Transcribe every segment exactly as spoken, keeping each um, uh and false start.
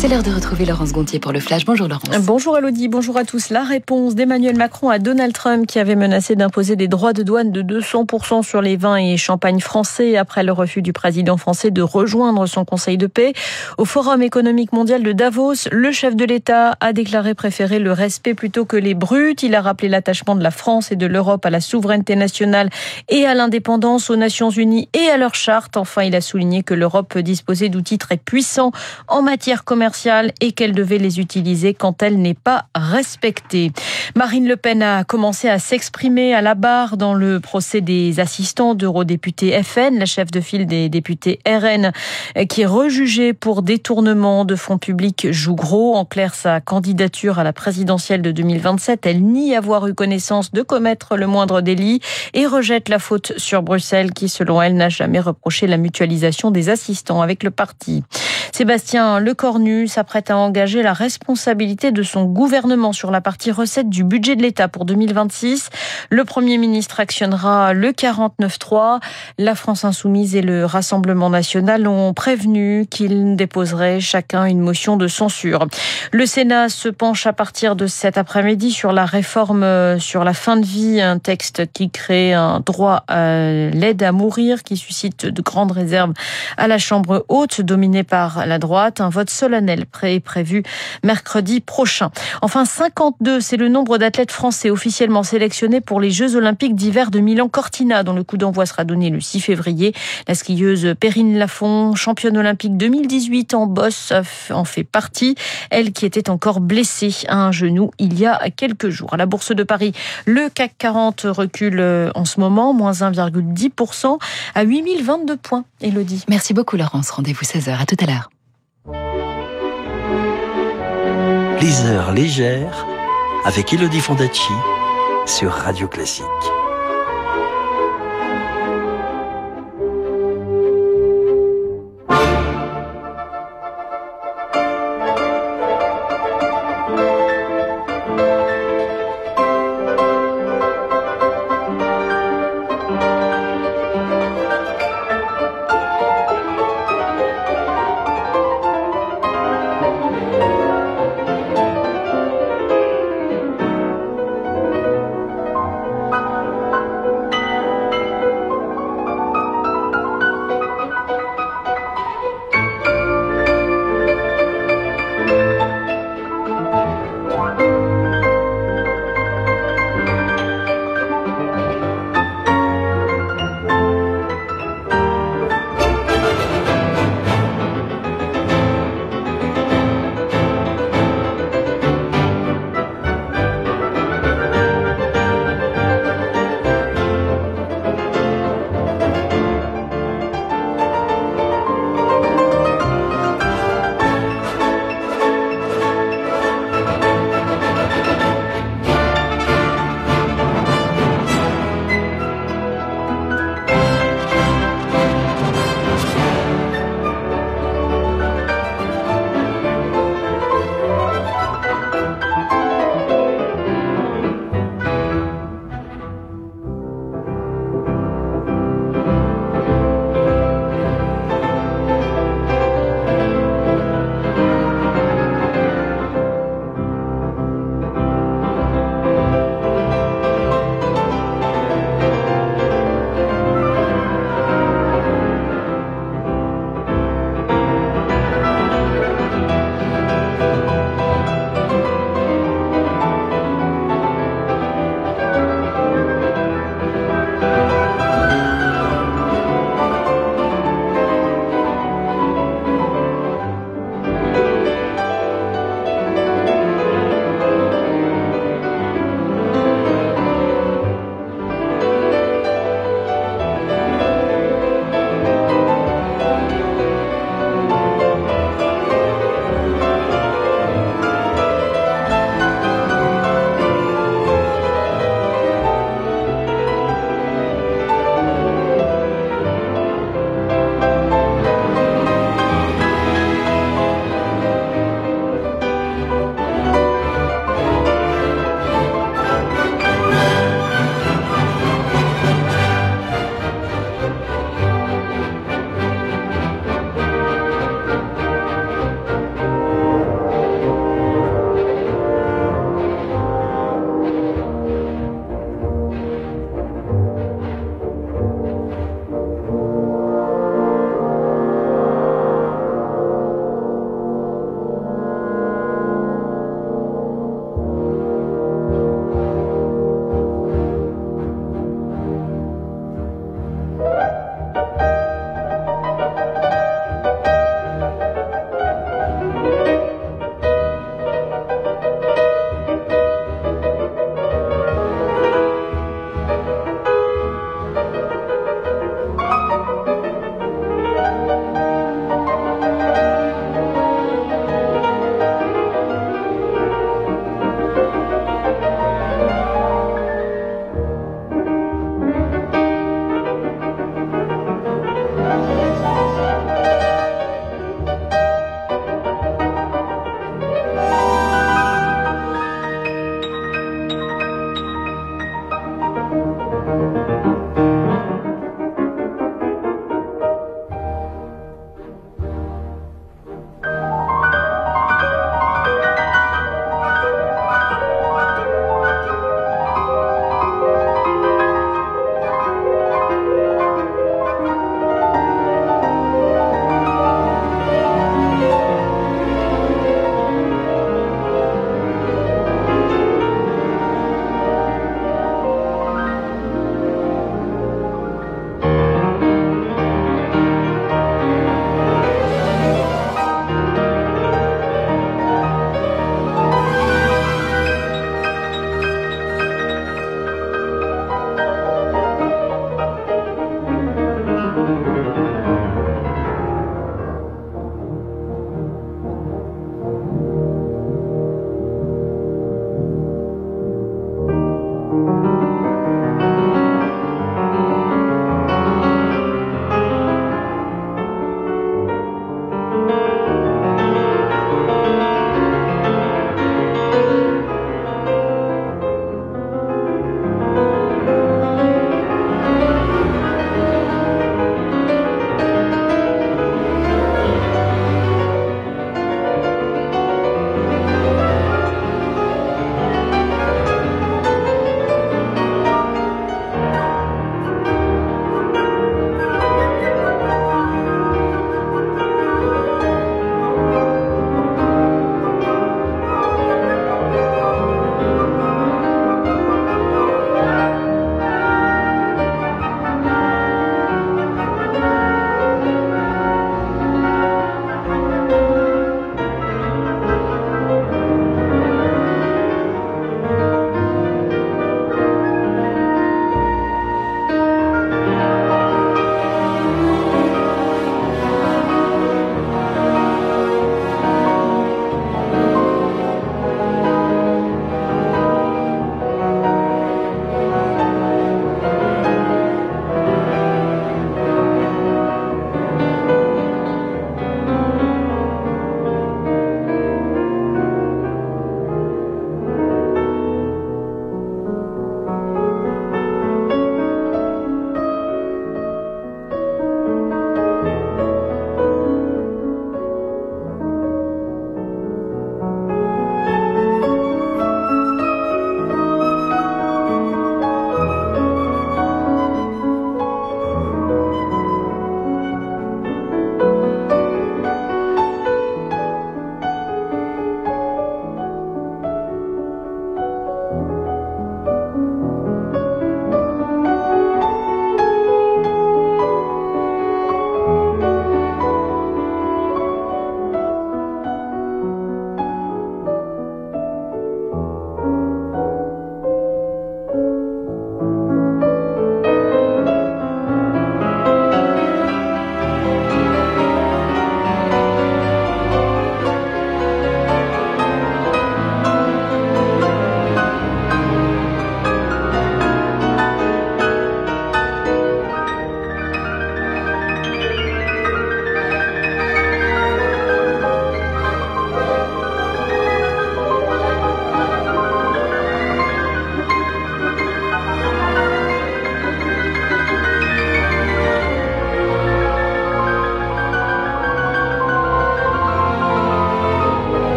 C'est l'heure de retrouver Laurence Gontier pour le Flash. Bonjour Laurence. Bonjour Elodie, bonjour à tous. La réponse d'Emmanuel Macron à Donald Trump qui avait menacé d'imposer des droits de douane de deux cents pour cent sur les vins et champagnes français après le refus du président français de rejoindre son conseil de paix. Au Forum économique mondial de Davos, le chef de l'État a déclaré préférer le respect plutôt que les brutes. Il a rappelé l'attachement de la France et de l'Europe à la souveraineté nationale et à l'indépendance, aux Nations Unies et à leur charte. Enfin, il a souligné que l'Europe peut disposer d'outils très puissants en matière commerciale et qu'elle devait les utiliser quand elle n'est pas respectée. Marine Le Pen a commencé à s'exprimer à la barre dans le procès des assistants d'eurodéputés F N, la chef de file des députés R N, qui est rejugée pour détournement de fonds publics, joue gros. En clair, sa candidature à la présidentielle de deux mille vingt-sept, elle nie avoir eu connaissance de commettre le moindre délit et rejette la faute sur Bruxelles qui, selon elle, n'a jamais reproché la mutualisation des assistants avec le parti. Sébastien Lecornu s'apprête à engager la responsabilité de son gouvernement sur la partie recettes du budget de l'État pour deux mille vingt-six. Le Premier ministre actionnera le quarante-neuf trois. La France Insoumise et le Rassemblement National ont prévenu qu'ils déposeraient chacun une motion de censure. Le Sénat se penche à partir de cet après-midi sur la réforme sur la fin de vie, un texte qui crée un droit à l'aide à mourir qui suscite de grandes réserves à la Chambre haute dominée par la droite. Un vote solennel est prévu mercredi prochain. Enfin, cinquante-deux, c'est le nombre d'athlètes français officiellement sélectionnés pour les Jeux Olympiques d'hiver de Milan-Cortina, dont le coup d'envoi sera donné le six février. La skieuse Perrine Lafont, championne olympique deux mille dix-huit en bosse, en fait partie. Elle qui était encore blessée à un genou il y a quelques jours. À la Bourse de Paris, le C A C quarante recule en ce moment, moins un virgule dix pour cent à huit mille vingt-deux points. Elodie. Merci beaucoup Laurence. Rendez-vous seize heures. À tout à l'heure. Les heures légères avec Elodie Fondacci sur Radio Classique.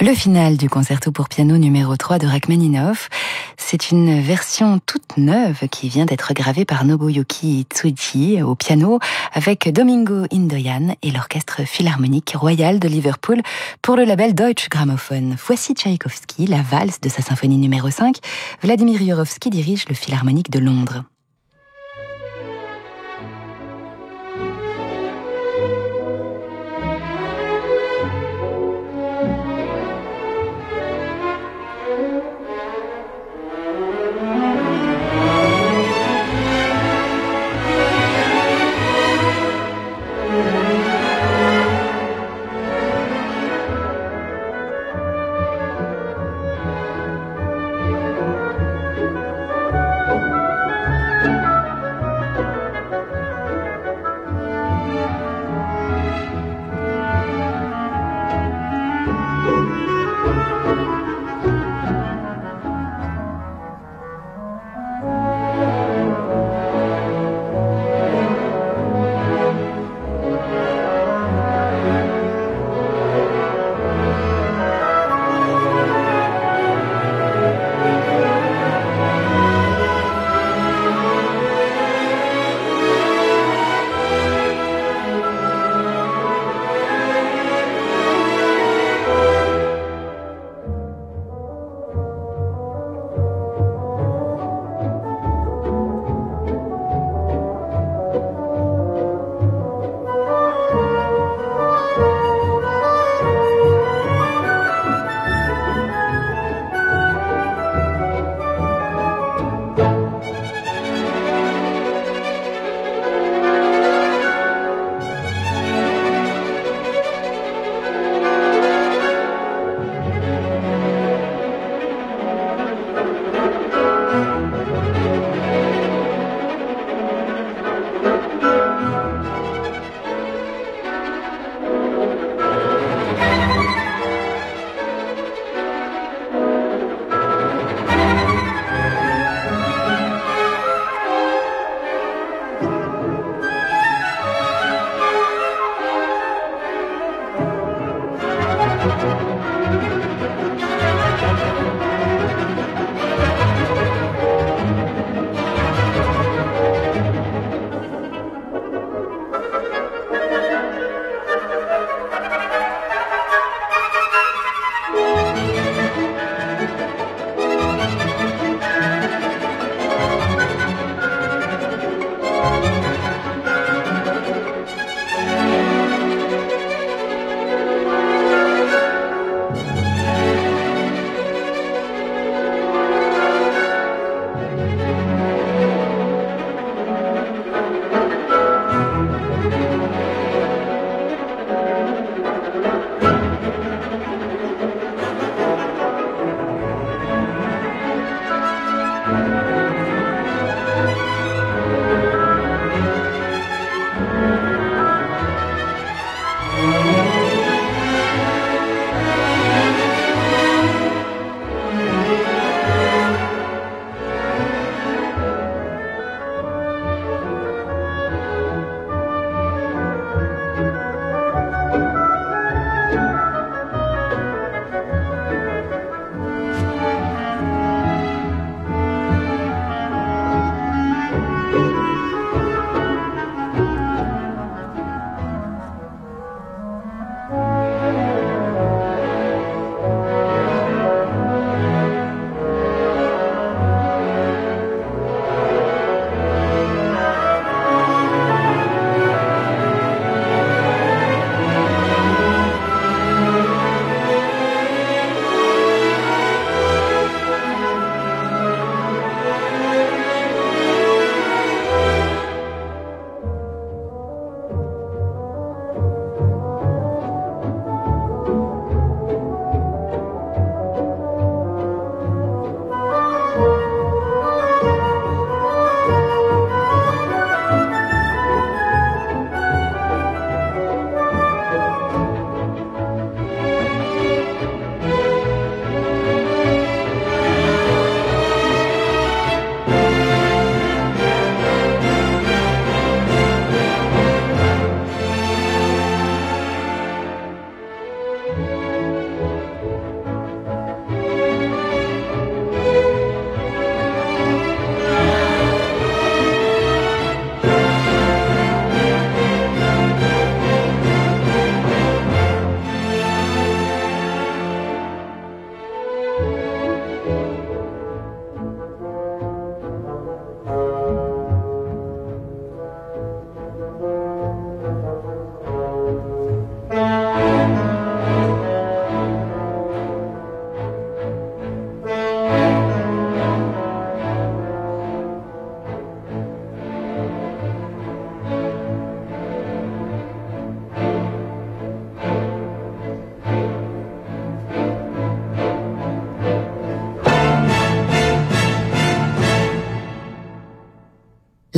Le final du concerto pour piano numéro trois de Rachmaninov. C'est une version toute neuve qui vient d'être gravée par Nobuyuki Tsuji au piano avec Domingo Indoyan et l'Orchestre Philharmonique Royal de Liverpool pour le label Deutsche Grammophon. Voici Tchaïkovski, la valse de sa symphonie numéro cinq. Vladimir Jurowski dirige le Philharmonique de Londres.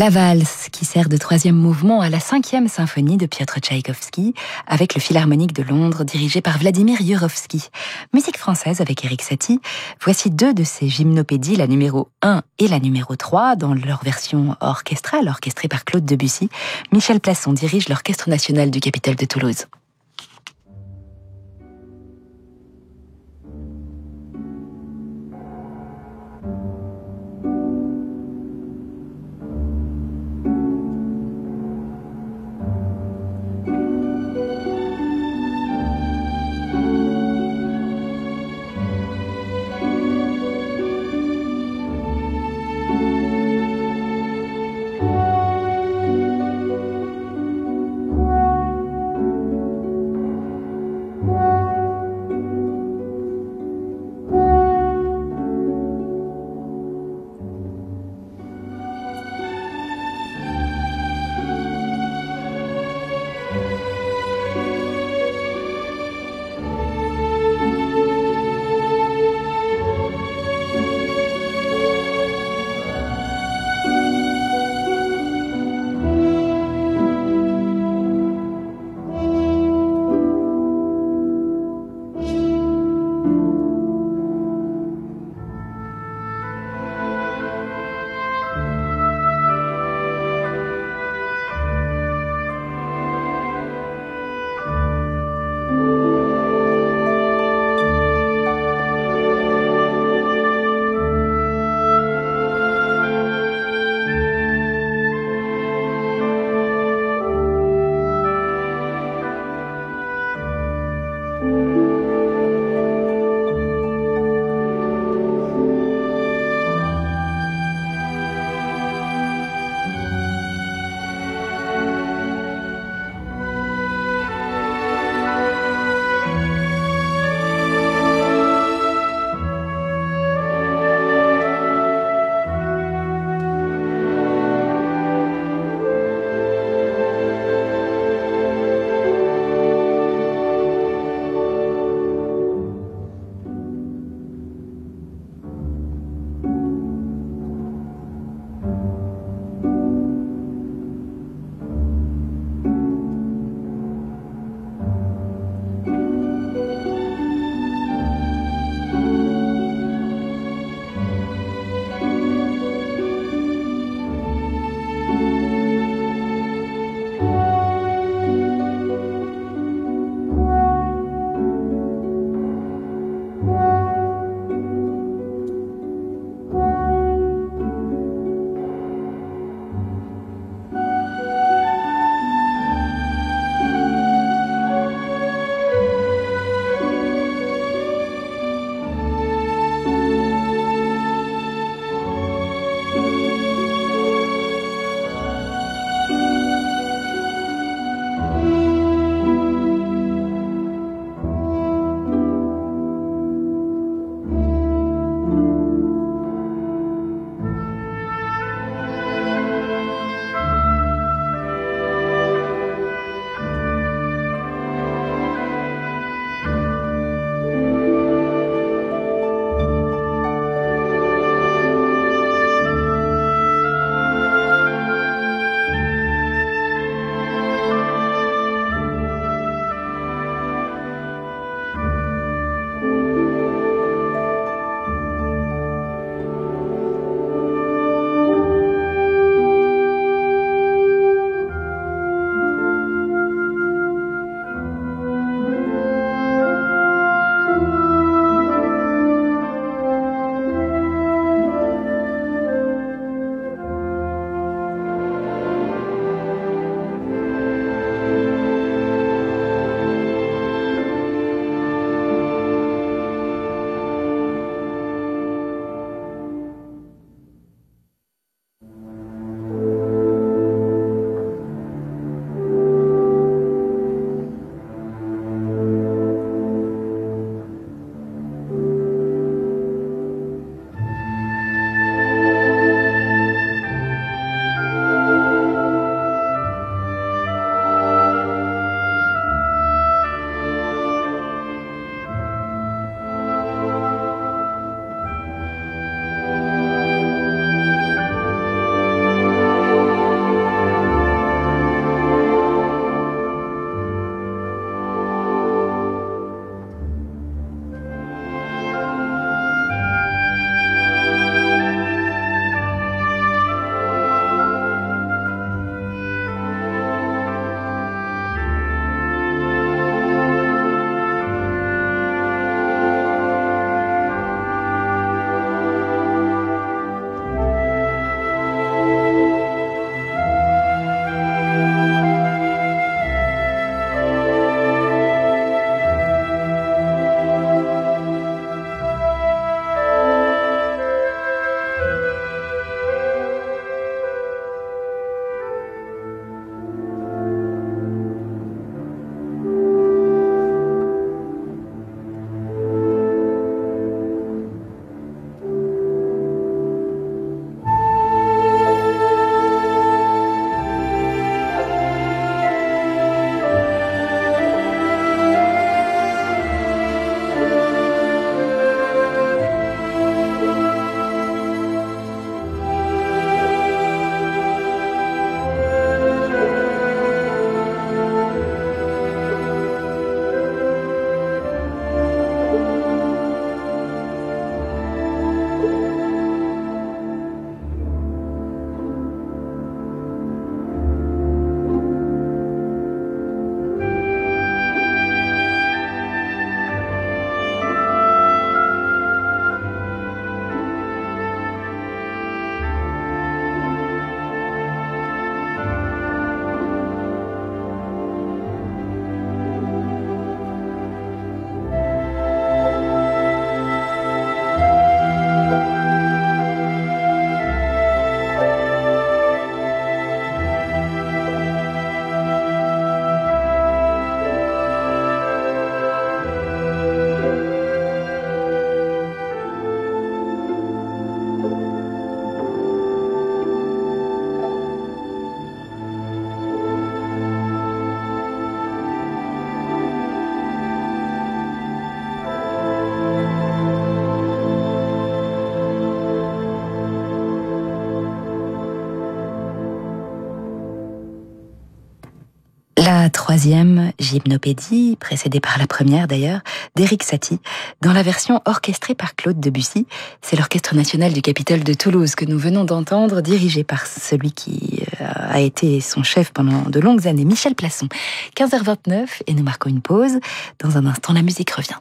La valse, qui sert de troisième mouvement à la cinquième symphonie de Piotr Tchaïkovski, avec le Philharmonique de Londres dirigé par Vladimir Jurowski. Musique française avec Erik Satie. Voici deux de ces gymnopédies, la numéro un et la numéro trois, dans leur version orchestrale, orchestrée par Claude Debussy. Michel Plasson dirige l'Orchestre national du Capitole de Toulouse. la troisième gymnopédie, précédée par la première d'ailleurs, d'Éric Satie, dans la version orchestrée par Claude Debussy. C'est l'Orchestre national du Capitole de Toulouse que nous venons d'entendre, dirigé par celui qui a été son chef pendant de longues années, Michel Plasson. quinze heures vingt-neuf et nous marquons une pause. Dans un instant, la musique revient.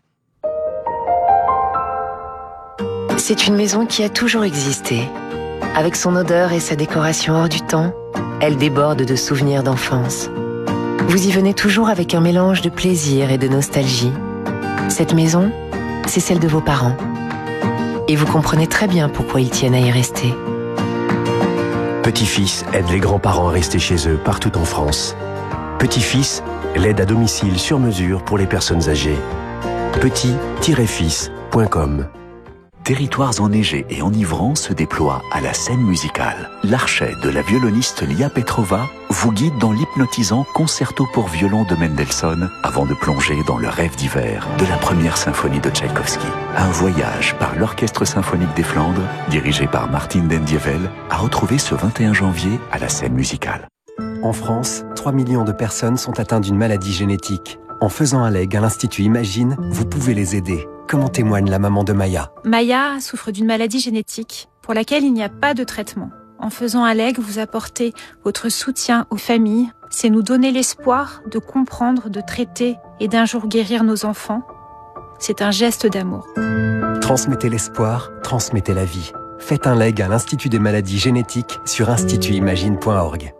C'est une maison qui a toujours existé. Avec son odeur et sa décoration hors du temps, elle déborde de souvenirs d'enfance. Vous y venez toujours avec un mélange de plaisir et de nostalgie. Cette maison, c'est celle de vos parents. Et vous comprenez très bien pourquoi ils tiennent à y rester. Petit-Fils aide les grands-parents à rester chez eux partout en France. Petit-Fils, l'aide à domicile sur mesure pour les personnes âgées. petit tiret fils point com. Territoires enneigés et enivrants se déploient à la scène musicale. L'Archet de la violoniste Lia Petrova vous guide dans l'hypnotisant concerto pour violon de Mendelssohn avant de plonger dans le rêve d'hiver de la première symphonie de Tchaïkovski. Un voyage par l'Orchestre symphonique des Flandres, dirigé par Martin Dendievel, à retrouver ce vingt et un janvier à la scène musicale. En France, trois millions de personnes sont atteintes d'une maladie génétique. En faisant un leg à l'Institut Imagine, vous pouvez les aider. Comme en témoigne la maman de Maya. Maya souffre d'une maladie génétique pour laquelle il n'y a pas de traitement. En faisant un leg, vous apportez votre soutien aux familles. C'est nous donner l'espoir de comprendre, de traiter et d'un jour guérir nos enfants. C'est un geste d'amour. Transmettez l'espoir, transmettez la vie. Faites un leg à l'Institut des maladies génétiques sur institut imagine point org.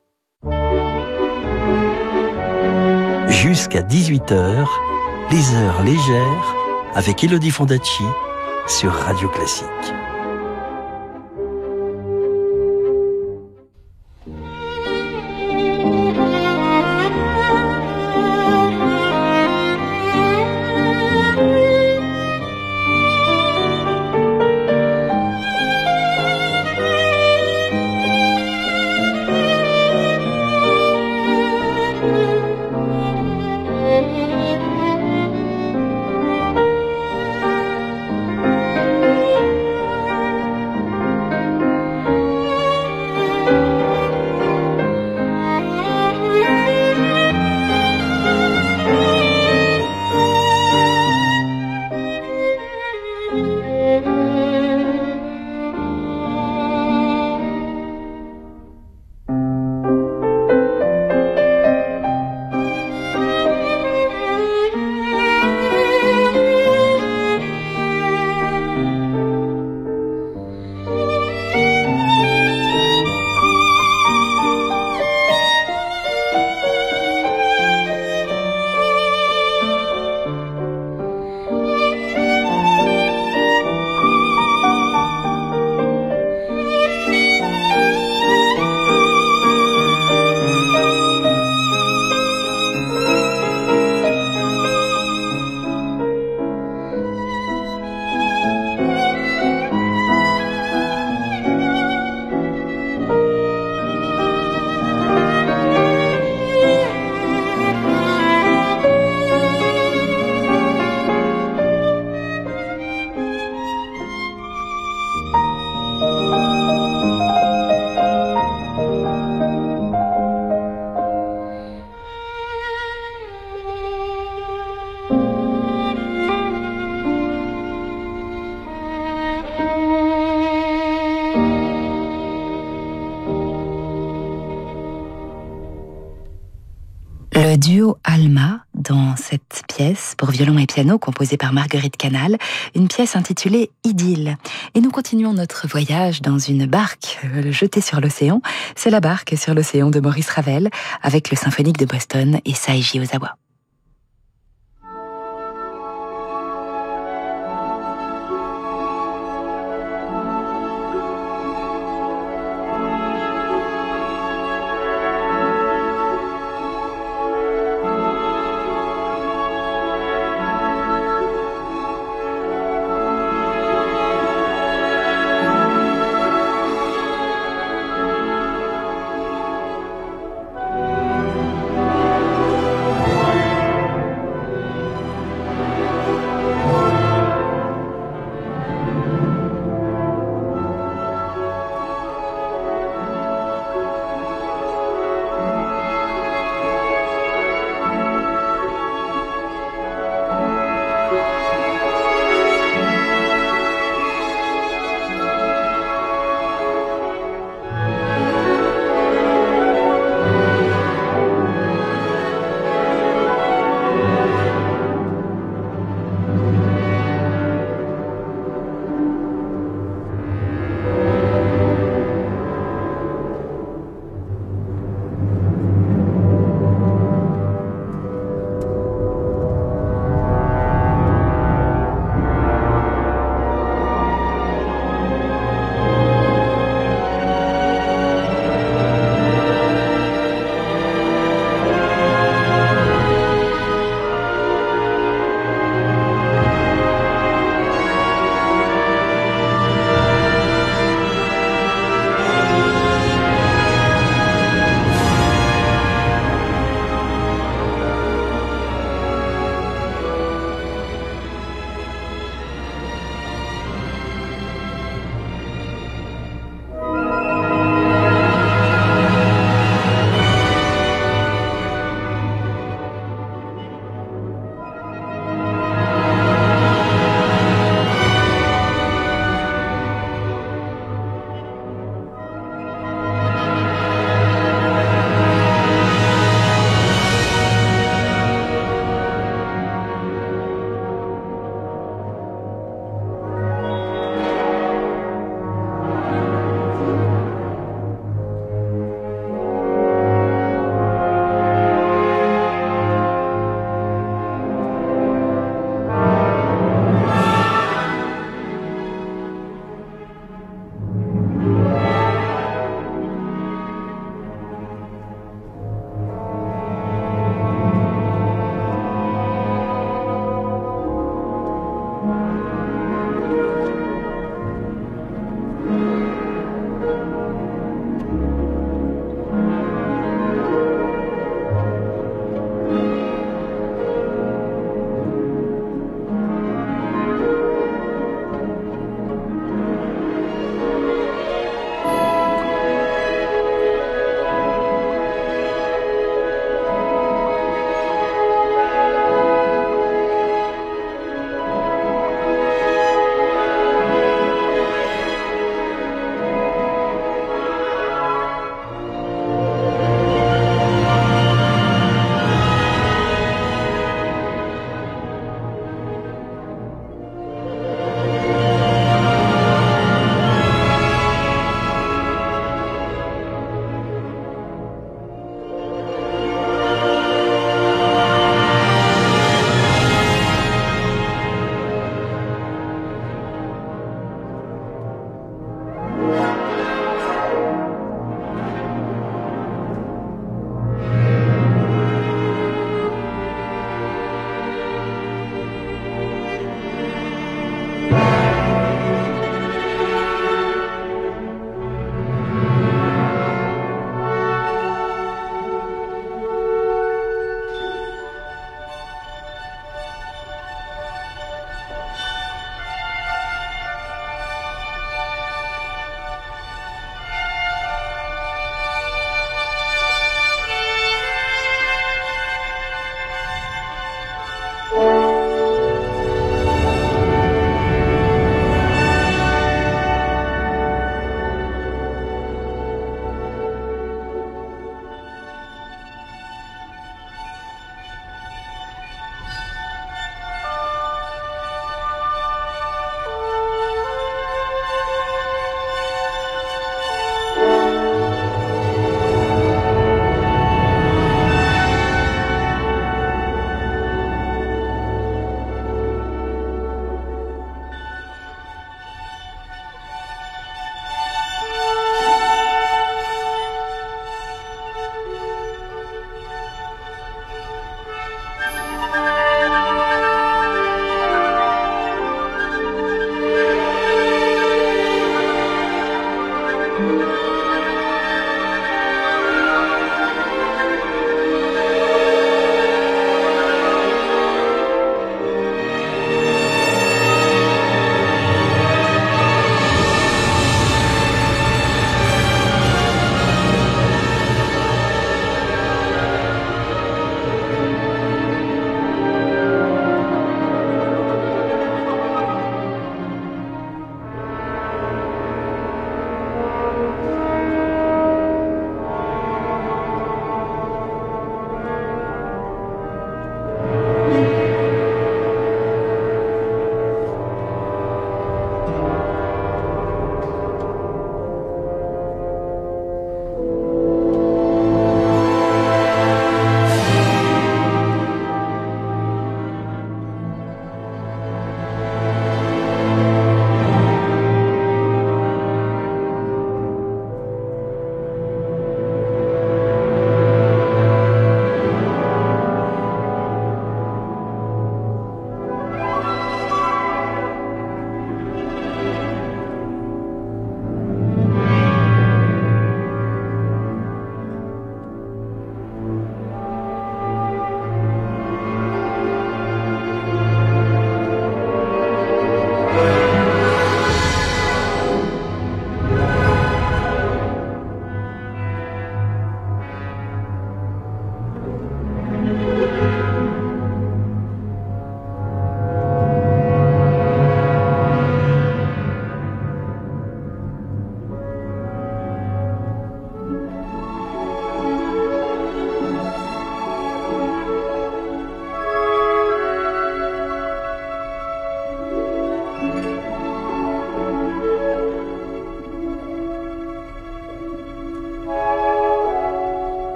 Jusqu'à dix-huit heures, les heures légères avec Elodie Fondacci sur Radio Classique. Le duo Alma dans cette pièce pour violon et piano composée par Marguerite Canal, une pièce intitulée Idylle. Et nous continuons notre voyage dans une barque jetée sur l'océan. C'est la barque sur l'océan de Maurice Ravel avec le symphonique de Boston et Seiji Ozawa.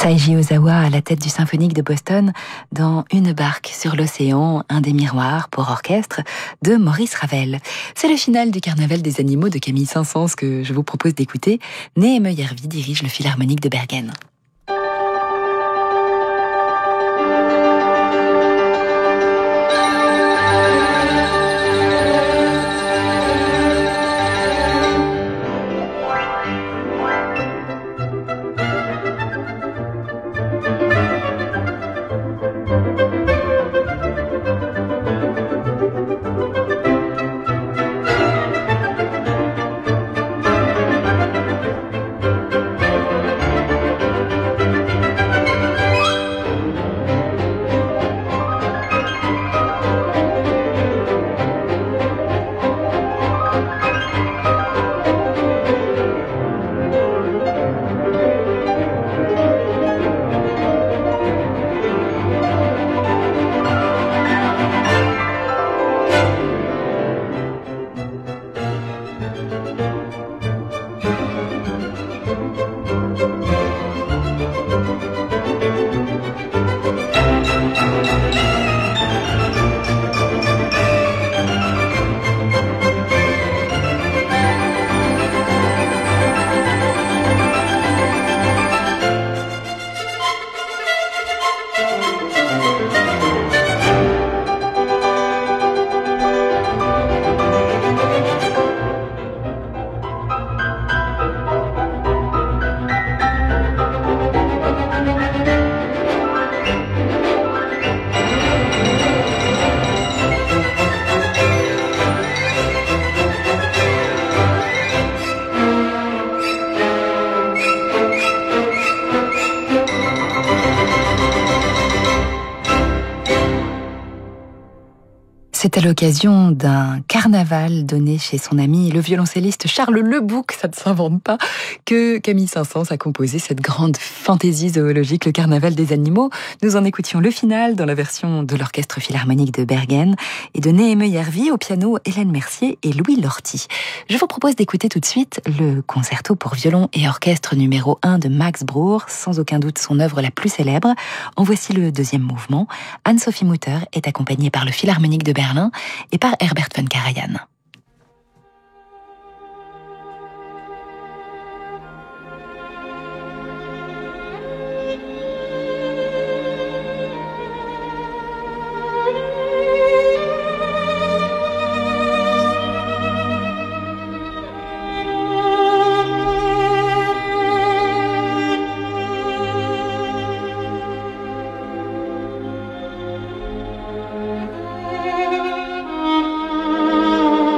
Seiji Ozawa à la tête du Symphonique de Boston dans Une barque sur l'océan, un des miroirs pour orchestre de Maurice Ravel. C'est le final du Carnaval des animaux de Camille Saint-Saëns que je vous propose d'écouter. Néhéme Järvi dirige le Philharmonique de Bergen. C'est à l'occasion d'un carnaval donné chez son ami le violoncelliste Charles Lebouc, ça ne s'invente pas, que Camille Saint-Saëns a composé cette grande fantaisie zoologique, le Carnaval des animaux. Nous en écoutions le final dans la version de l'Orchestre Philharmonique de Bergen et de Néhéme Järvi au piano, Hélène Mercier et Louis Lorty. Je vous propose d'écouter tout de suite le concerto pour violon et orchestre numéro un de Max Bruch, sans aucun doute son œuvre la plus célèbre. En voici le deuxième mouvement. Anne-Sophie Mutter est accompagnée par le Philharmonique de Berlin et par Herbert von Karajan. Thank you.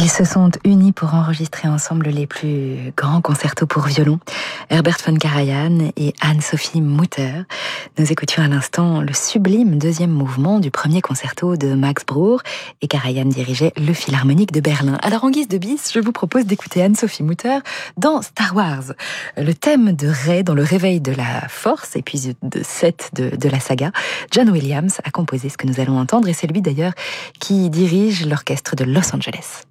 Ils se sont unis pour enregistrer ensemble les plus grands concertos pour violon, Herbert von Karajan et Anne-Sophie Mutter. Nous écoutions à l'instant le sublime deuxième mouvement du premier concerto de Max Bruch, et Karajan dirigeait le Philharmonique de Berlin. Alors en guise de bis, je vous propose d'écouter Anne-Sophie Mutter dans Star Wars. Le thème de Rey dans le réveil de la force, et puis de Seth de, de la saga, John Williams a composé ce que nous allons entendre, et c'est lui d'ailleurs qui dirige l'orchestre de Los Angeles.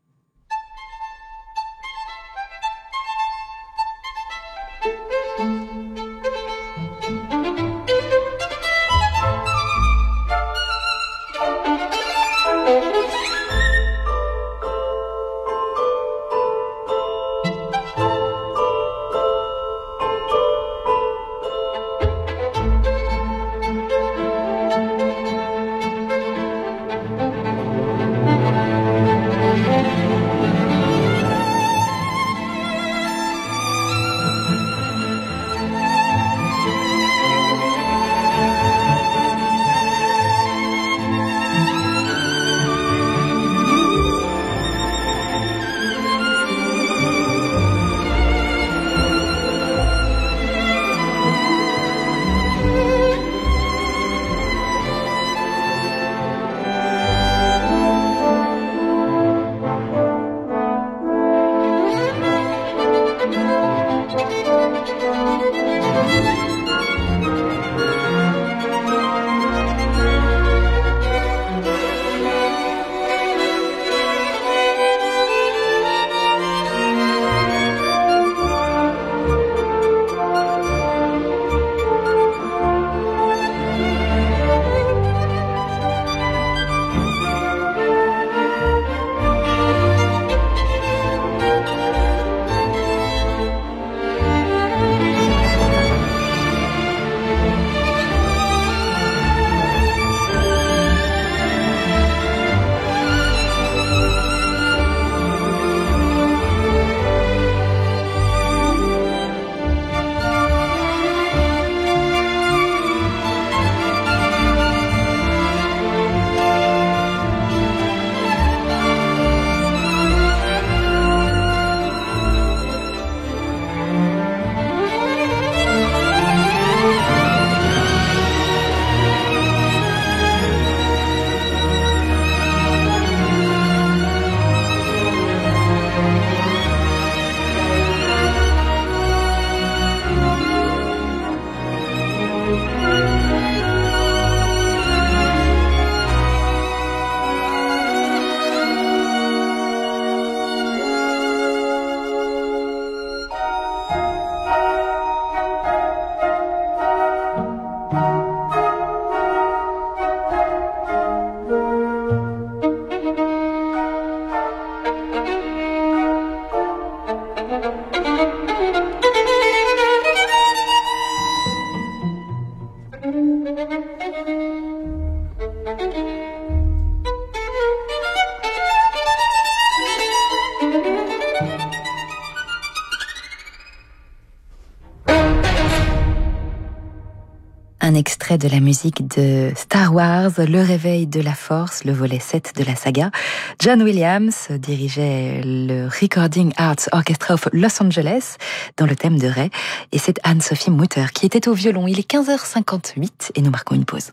Un extrait de la musique de Star Wars, Le réveil de la force, le volet sept de la saga. John Williams dirigeait le Recording Arts Orchestra of Los Angeles dans le thème de Rey, et c'est Anne-Sophie Mutter qui était au violon. Il est quinze heures cinquante-huit et nous marquons une pause.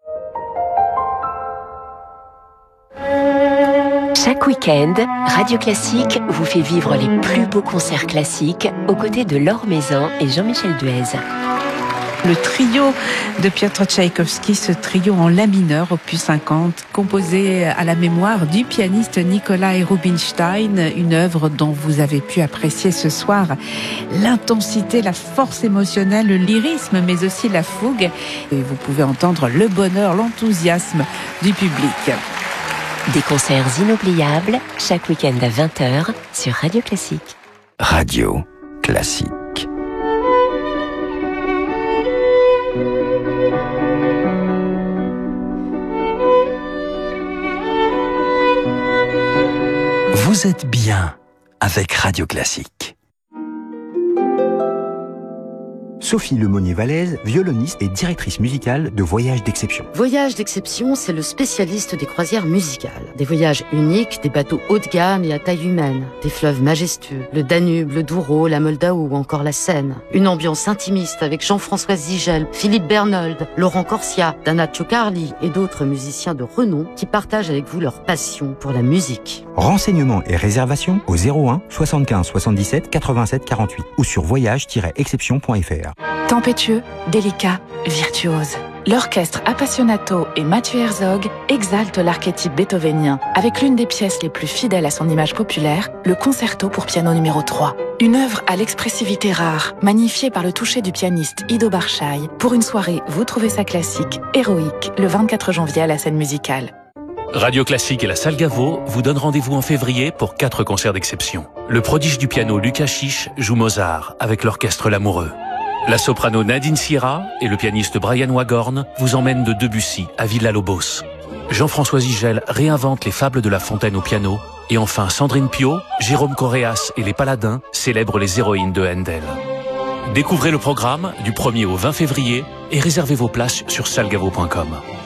Chaque week-end, Radio Classique vous fait vivre les plus beaux concerts classiques aux côtés de Laure Maison et Jean-Michel Duez. Le trio de Piotr Tchaïkovski, ce trio en la mineur, opus cinquante, composé à la mémoire du pianiste Nikolai Rubinstein, une œuvre dont vous avez pu apprécier ce soir l'intensité, la force émotionnelle, le lyrisme, mais aussi la fougue. Et vous pouvez entendre le bonheur, l'enthousiasme du public. Des concerts inoubliables, chaque week-end à vingt heures sur Radio Classique. Radio Classique. Vous êtes bien avec Radio Classique. Sophie Lemonnier-Vallès, violoniste et directrice musicale de Voyage d'Exception. Voyage d'Exception, c'est le spécialiste des croisières musicales. Des voyages uniques, des bateaux haut de gamme et à taille humaine, des fleuves majestueux, le Danube, le Douro, la Moldau ou encore la Seine. Une ambiance intimiste avec Jean-François Zigel, Philippe Bernold, Laurent Corsia, Dana Ciocarli et d'autres musiciens de renom qui partagent avec vous leur passion pour la musique. Renseignements et réservations au zéro un soixante-quinze soixante-dix-sept quatre-vingt-sept quarante-huit ou sur voyage tiret exception point f r. Tempétueux, délicat, virtuose. L'orchestre Appassionato et Mathieu Herzog exaltent l'archétype beethovénien avec l'une des pièces les plus fidèles à son image populaire, le concerto pour piano numéro trois. Une œuvre à l'expressivité rare, magnifiée par le toucher du pianiste Ido Barchaï pour une soirée Vous trouvez ça classique, héroïque, le vingt-quatre janvier à la Scène Musicale. Radio Classique et la Salle Gaveau vous donnent rendez-vous en février pour quatre concerts d'exception. Le prodige du piano Lucas Chiche joue Mozart avec l'orchestre L'Amoureux. La soprano Nadine Sierra et le pianiste Brian Wagorn vous emmènent de Debussy à Villa-Lobos. Jean-François Zigel réinvente les fables de La Fontaine au piano. Et enfin Sandrine Piau, Jérôme Correas et les Paladins célèbrent les héroïnes de Handel. Découvrez le programme du premier au vingt février et réservez vos places sur salgavo point com.